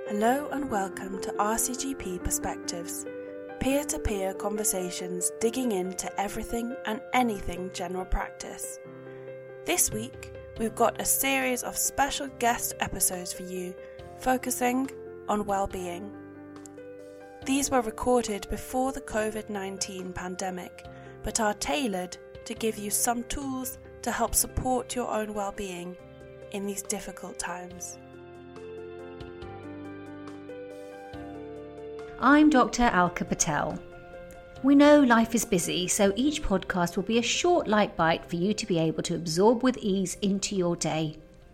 Hello and welcome to RCGP Perspectives, peer-to-peer conversations digging into everything and anything general practice. This week, we've got a series of special guest episodes for you, focusing on well-being. These were recorded before the COVID-19 pandemic, but are tailored to give you some tools to help support your own well-being in these difficult times. I'm Dr. Alka Patel. We know life is busy, so each podcast will be a short light bite for you to be able to absorb with ease into your day.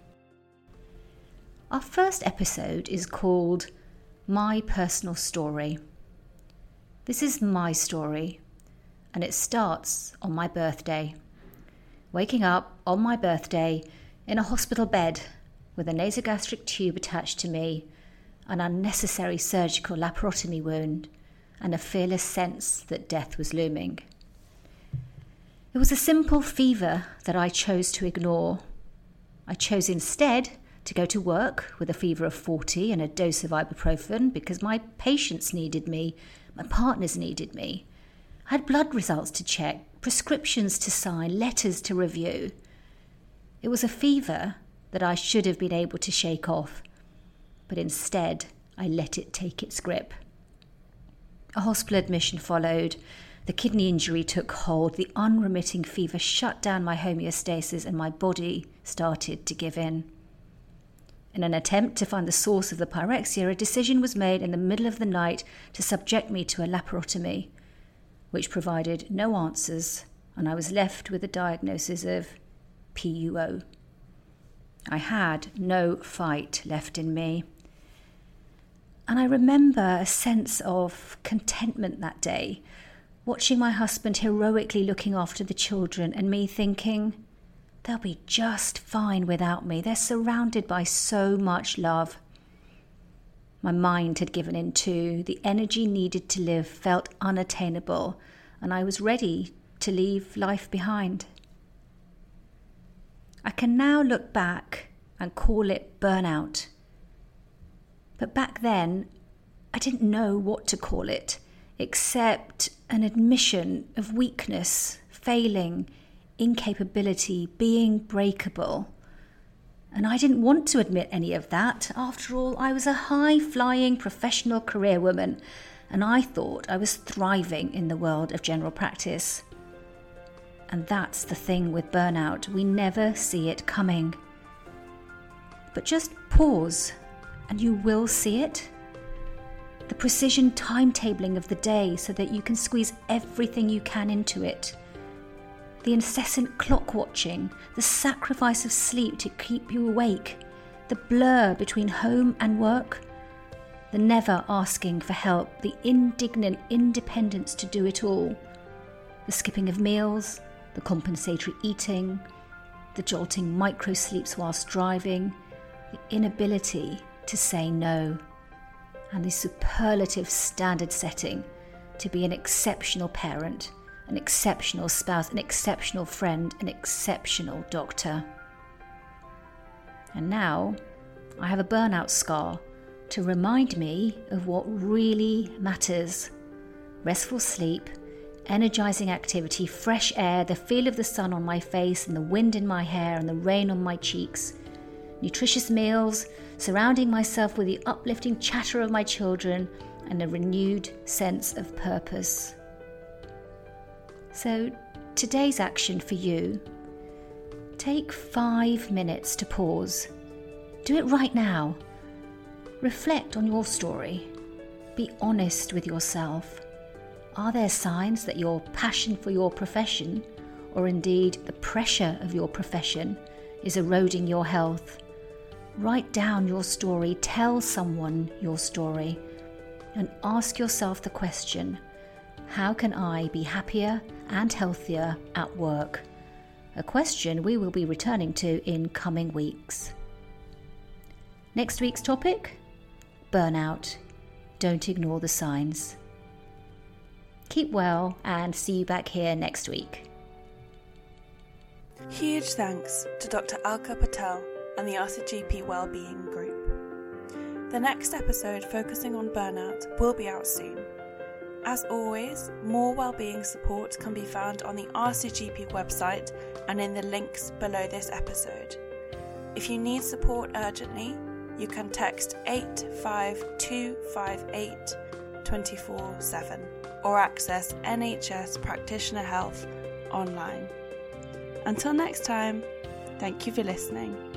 Our first episode is called My Personal Story. This is my story, and it starts on my birthday. Waking up on my birthday in a hospital bed with a nasogastric tube attached to me, an unnecessary surgical laparotomy wound, and a fearless sense that death was looming. It was a simple fever that I chose to ignore. I chose instead to go to work with a fever of 40 and a dose of ibuprofen because my patients needed me, my partners needed me. I had blood results to check, prescriptions to sign, letters to review. It was a fever that I should have been able to shake off, but instead I let it take its grip. A hospital admission followed, the kidney injury took hold, the unremitting fever shut down my homeostasis and my body started to give in. In an attempt to find the source of the pyrexia, a decision was made in the middle of the night to subject me to a laparotomy, which provided no answers, and I was left with a diagnosis of PUO. I had no fight left in me. And I remember a sense of contentment that day, watching my husband heroically looking after the children and me thinking, they'll be just fine without me. They're surrounded by so much love. My mind had given in too. The energy needed to live felt unattainable, and I was ready to leave life behind. I can now look back and call it burnout. But back then, I didn't know what to call it, except an admission of weakness, failing, incapability, being breakable. And I didn't want to admit any of that. After all, I was a high-flying professional career woman, and I thought I was thriving in the world of general practice. And that's the thing with burnout. We never see it coming. But just pause, and you will see it. The precision timetabling of the day so that you can squeeze everything you can into it. The incessant clock watching, the sacrifice of sleep to keep you awake, the blur between home and work, the never asking for help, the indignant independence to do it all, the skipping of meals, the compensatory eating, the jolting micro-sleeps whilst driving, the inability to say no, and the superlative standard setting to be an exceptional parent, an exceptional spouse, an exceptional friend, an exceptional doctor. And now I have a burnout scar to remind me of what really matters. Restful sleep, energizing activity, fresh air, the feel of the sun on my face and the wind in my hair and the rain on my cheeks. Nutritious meals, surrounding myself with the uplifting chatter of my children and a renewed sense of purpose. So, today's action for you: take 5 minutes to pause. Do it right now. Reflect on your story. Be honest with yourself. Are there signs that your passion for your profession, or indeed the pressure of your profession, is eroding your health? Write down your story, tell someone your story, and ask yourself the question, how can I be happier and healthier at work? A question we will be returning to in coming weeks. Next week's topic? Burnout. Don't ignore the signs. Keep well and see you back here next week. Huge thanks to Dr. Alka Patel and the RCGP Wellbeing Group. The next episode focusing on burnout will be out soon. As always, more wellbeing support can be found on the RCGP website and in the links below this episode. If you need support urgently, you can text 85258 24/7 or access NHS Practitioner Health online. Until next time, thank you for listening.